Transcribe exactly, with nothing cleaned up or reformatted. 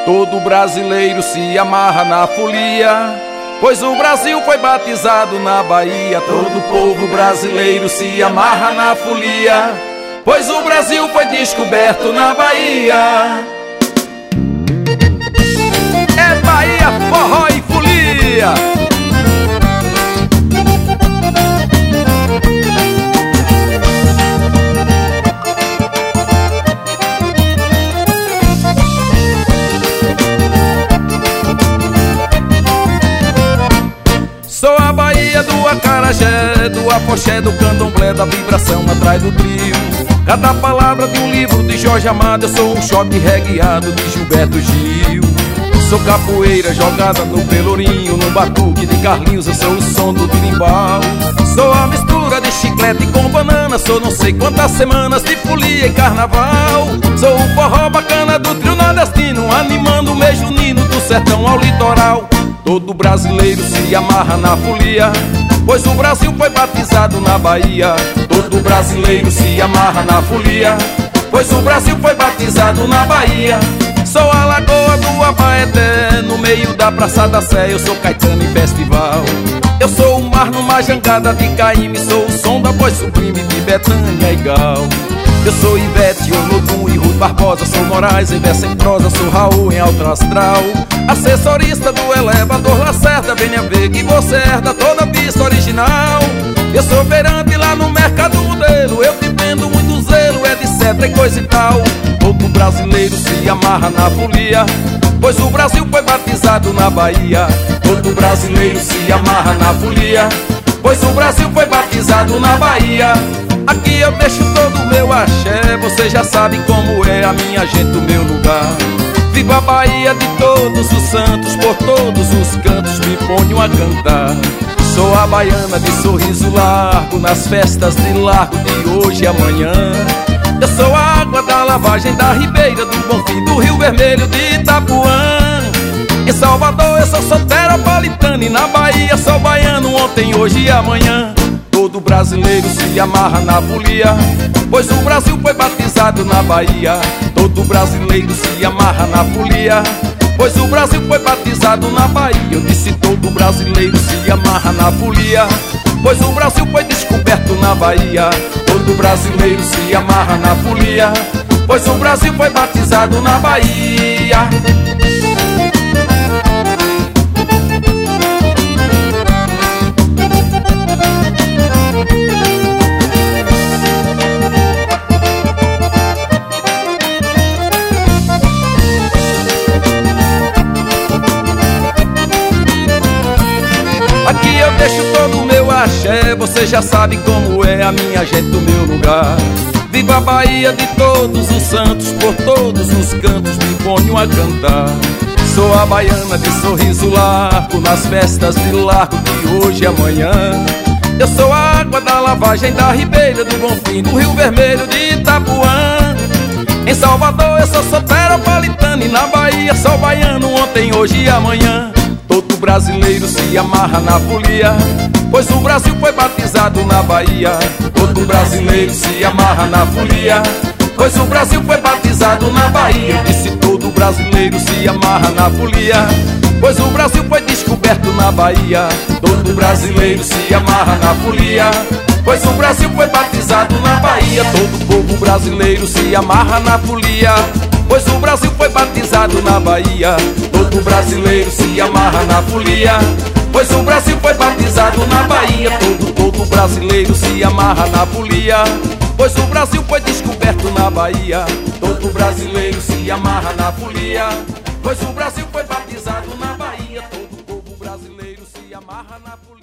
Todo brasileiro se amarra na folia, pois o Brasil foi batizado na Bahia. Todo povo brasileiro se amarra na folia, pois o Brasil foi descoberto na Bahia. É Bahia, forró e folia. Sou a Bahia do acarajé, do afoxé, do candomblé, da vibração atrás do trio. Cada palavra de um livro de Jorge Amado. Eu sou um shot regueado de Gilberto Gil. Sou capoeira jogada no pelourinho, no batuque de Carlinhos. Eu sou o som do birimbau. Sou a mistura de chiclete com banana. Sou não sei quantas semanas de folia e carnaval. Sou o forró bacana do trio nordestino, animando o mês junino do sertão ao litoral. Todo brasileiro se amarra na folia, pois o Brasil foi batizado na Bahia. Todo brasileiro se amarra na folia, pois o Brasil foi batizado na Bahia. Sou a lagoa do Abaeté, no meio da Praça da Sé. Eu sou Caetano em festival. Eu sou o mar numa jangada de Caíme. Sou o som da voz sublime de Betânia e Gal. Eu sou Ivete, Olodum e Ruth Barbosa. Sou Moraes em verso em prosa. Sou Raul em alto astral. Assessorista do elevador Lacerda. Venha ver que você herda toda a pista original. Eu sou feirante lá no mercado modelo. Eu te vendo muito zelo, etc e coisa e tal. Todo brasileiro se amarra na folia, pois o Brasil foi batizado na Bahia. Todo brasileiro se amarra na folia, pois o Brasil foi batizado na Bahia. Aqui eu deixo todo o meu axé, você já sabe como é a minha gente, o meu lugar. Viva a Bahia de todos os santos, por todos os cantos me ponho a cantar. Sou a baiana de sorriso largo, nas festas de largo de hoje e amanhã. Eu sou a água da lavagem da Ribeira do Bonfim, do Rio Vermelho de Itapuã. Em Salvador eu sou soteropolitano e na Bahia sou baiano ontem, hoje e amanhã. Todo brasileiro se amarra na folia, pois o Brasil foi batizado na Bahia. Todo brasileiro se amarra na folia, pois o Brasil foi batizado na Bahia. Eu disse todo brasileiro se amarra na folia, pois o Brasil foi descoberto na Bahia. Todo brasileiro se amarra na folia, pois o Brasil foi batizado na Bahia. Aqui eu deixo todo o meu axé, você já sabe como é a minha gente, o meu lugar. Viva a Bahia de todos os santos, por todos os cantos me ponho a cantar. Sou a baiana de sorriso largo, nas festas de largo de hoje e amanhã. Eu sou a água da lavagem da Ribeira do Bonfim, do Rio Vermelho de Itapuã. Em Salvador eu sou soteropolitano e na Bahia sou baiano ontem, hoje e amanhã. Todo brasileiro se amarra na folia, pois o Brasil foi batizado na Bahia. Todo brasileiro se amarra na folia, pois o Brasil foi batizado na Bahia. Eu disse todo brasileiro se amarra na folia, pois o Brasil foi descoberto na Bahia. Todo brasileiro se amarra na folia, pois o Brasil foi batizado na Bahia. Todo povo brasileiro se amarra na folia, pois o Brasil foi batizado na Bahia. Todo brasileiro se amarra na folia, pois o Brasil foi batizado na Bahia. Todo, todo brasileiro se amarra na folia, pois o Brasil foi descoberto na Bahia. Todo brasileiro se amarra na folia, pois o Brasil foi batizado na Bahia. Todo povo brasileiro se amarra na folia.